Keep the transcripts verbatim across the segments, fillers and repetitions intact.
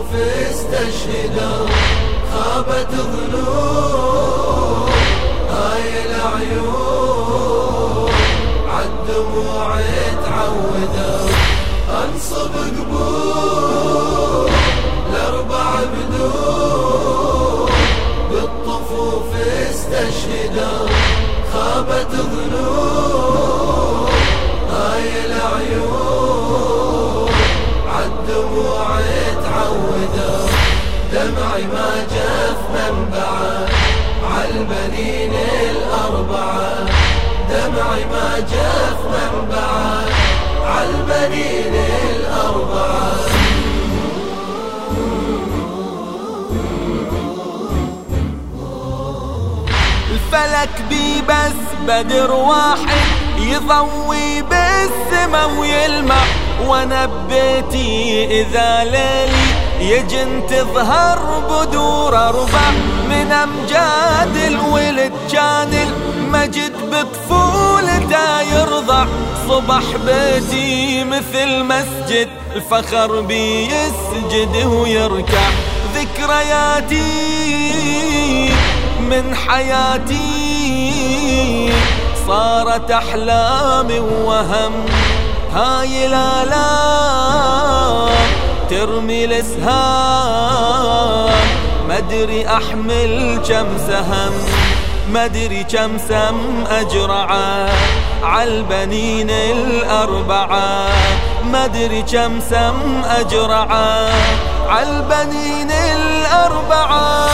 بالطفوف استشهدوا خابت ظنون هاي العيون عالدموع تعودوا انصب قبور لاربع بدون بالطفوف استشهدوا خابت ظنون هاي العيون عالدموع تعودوا دمعي ما جف منبعه عالبنين الأربعة دمعي ما جف منبعه عالبنين الأربعة الفلك بي بس بدر واحد يضوي بالسما ويلمع وانا ببيتي اذا ليلي يجن تظهر بدور اربع من امجاد الولد كان المجد بطفولته يرضع صبح بيتي مثل مسجد الفخر بي يسجد ويركع ذكرياتي من حياتي صارت احلامي ووهم هاي الآلام ترمي الاسهام مدري احمل كم سهم مدري كم سم اجرعه عالبنين الاربعه مدري كم سم اجرعه عالبنين الاربعه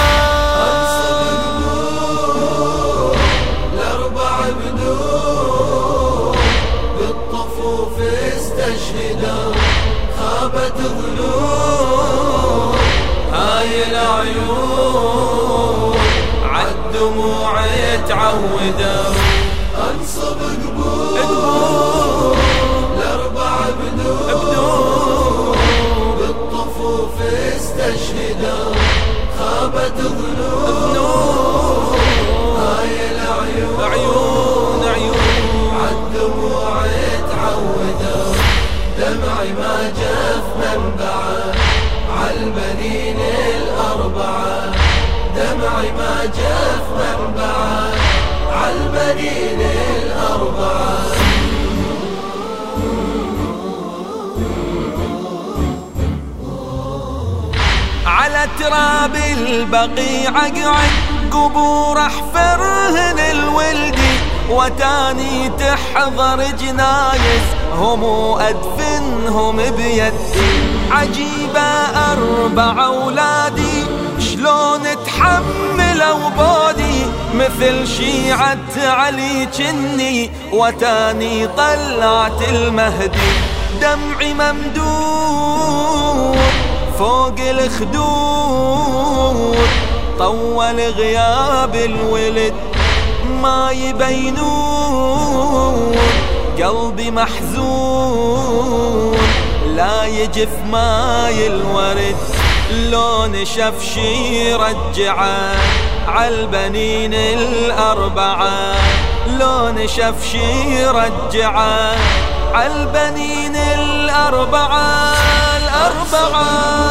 استشهدوا خابت ظنون هاي العيون عالدموع تعودوا انصب قبور لاربع بدون بالطفوف استشهدوا خابت ظنون هاي العيون عيون عيون عالدموع تعودوا دمعي ما جف منبعه عالبنين الأربعة دمعي ما جف منبعه عالبنين الأربعة على تراب البقيع اقعد قبور احفرهن الولدي وتاني تحضر جنايز هم وأدفنهم بيدي عجيبة أربع أولادي شلون تحملوا بودي مثل شيعة علي جني وتاني طلعت المهدي دمعي ممدود فوق الخدود طول غياب الولد ما يبينون قلبي محزون لا يجف ماي الورد لون شفشي رجعه عالبنين الأربعة لون شفشي رجعه عالبنين الأربعة الأربعة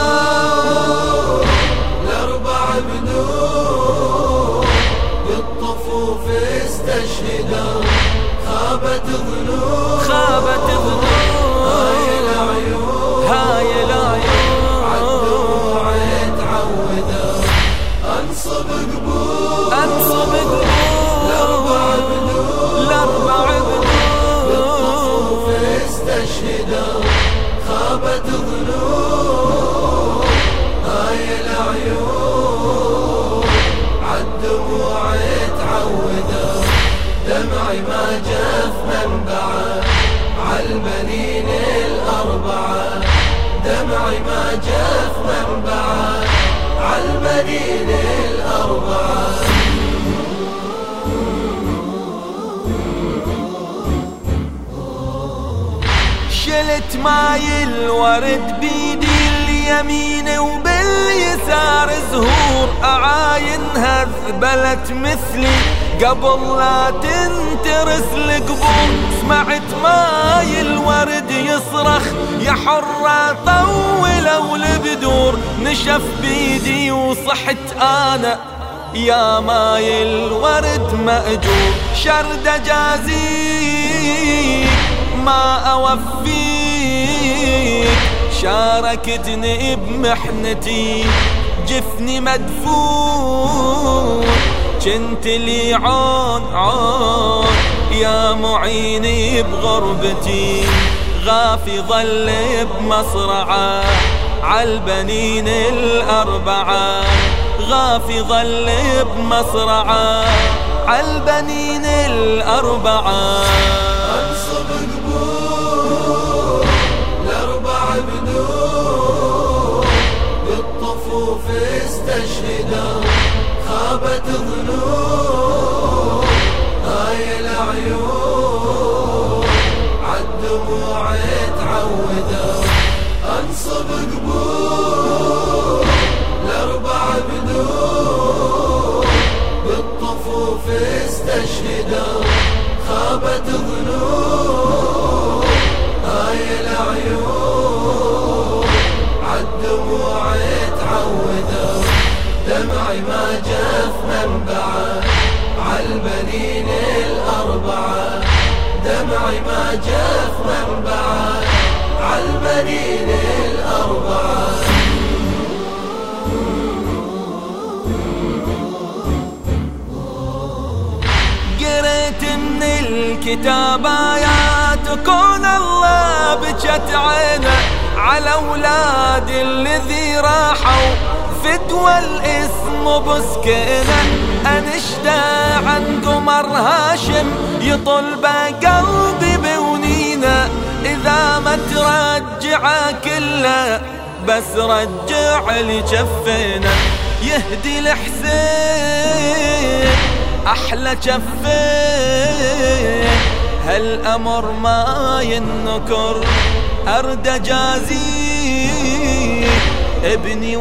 الأربع بدون بالطفوف استشهدوا خابت ظنون خابت ظنون هاي العيون هاي العيون عالدموع تعودوا انصب قبور انصب قبور لاربع بدون لاربع بدون بالطفوف استشهدوا خابت ظنون هاي العيون عالدموع تعودوا دمعي ما جف منبعه عالبنين الأربعة دمعي ما جف منبعه عالبنين الأربعة شلت ماي الورد بيدي اليمين وباليسار زهور أعاينها ذبلت مثلي قبل لا تنترس القبور سمعت ماي الورد يصرخ يا حرة طولوا البدور نشف بيدي وصحت أنا يا ماي الورد مأجور، شرد جازيك ما أوفيك، شاركتني بمحنتي جفني مدفون، جنت لي عون عون يا معيني بغربتي، غافي ظل بمصرعه عالبنين الأربعة، غافي ظل بمصرعه عالبنين الأربعة. أنصب قبور الأربع بدور بالطفوف استشهدوا، خابت ظنون هاي العيون عالدموع تعودوا. أنصب قبور الأربع بدور بالطفوف استشهدوا، خابت ظنون هاي العيون عالدموع تعودوا، دمعي ما جف منبعه عالبنين الأربعة، دمعي ما جف منبعه عالبنين الأربعة. قريت من الكتاب آيات كون الله بجت عينه على أولاد الذي راحوا فدوى الاسم بسكينه، أنشدة عن قمر هاشم يطل بقلبي بونينه، إذا ما ترجع كله بس رجع لي جفينه، يهدي الحسين أحلى جفين، هالأمر ما ينكر أرد جازي، ابني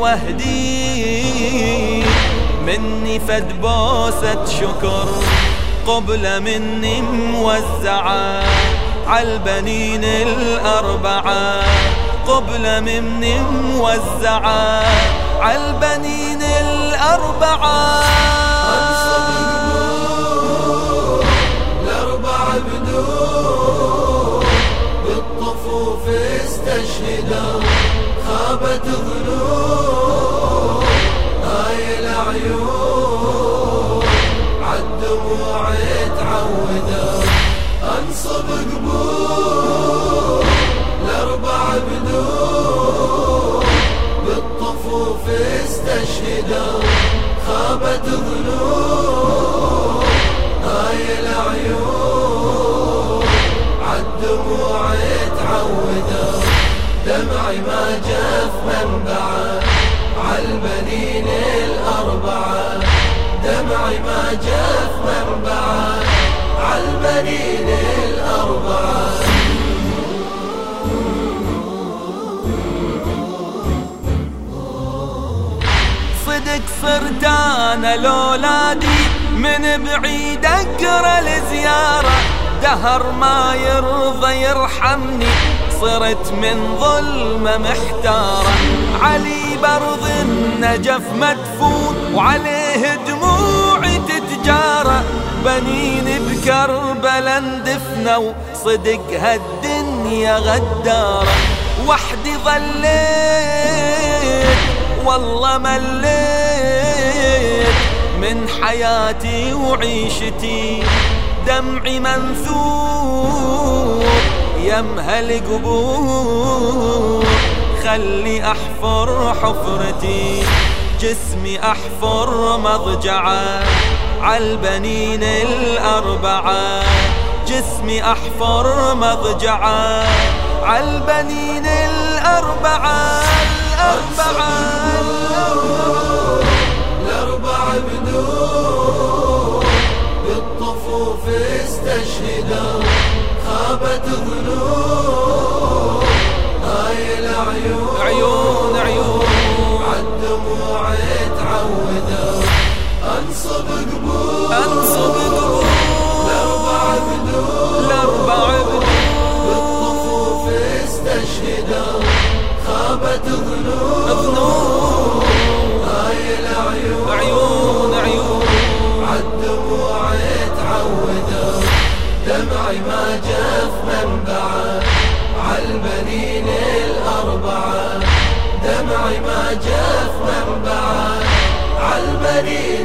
وهدي مني فد بوسة شكر، قبل مني موزعة عالبنين الأربعة، قبل مني موزعة عالبنين الأربعة. أنصب قبور الأربع بدور بالطفوف استشهدوا، خابت ظنون هاي العيون عالدموع تعودوا. أنصب قبور الأربع بدور بالطفوف استشهدوا، خابت ظنون هاي العيون عالدموع تعودوا، دمعي ما جف منبعه عالبنين الأربعة، دمعي ما جف منبعه عالبنين الأربعة. صدق صرت أنا لولادي من بعيد أقرأ لزيارة، دهر ما يرضى يرحمني صرت من ظلمة محتارة، علي برض النجف مدفون وعليه دموعي تتجارى، بنين بكربلا اندفنوا صدق هالدنيا غدارة، وحدي ظليت والله مليت من حياتي وعيشتي، دمعي منثور يمها القبور، خلي أحفر حفرتي جسمي أحفر مضجعه عالبنين الأربعة، جسمي أحفر مضجعه عالبنين الأربعة. الأربعة الأربع بدور بالطفوف استشهدوا، خابت ظنون هاي العيون عيون عيون عالدموع تعودوا. أنصب قبور أنصب قبور الأربع بدور الأربع بدور بالطفوف استشهدوا، خابت ظنون ظنون دمعي ما جف منبعه عالبنين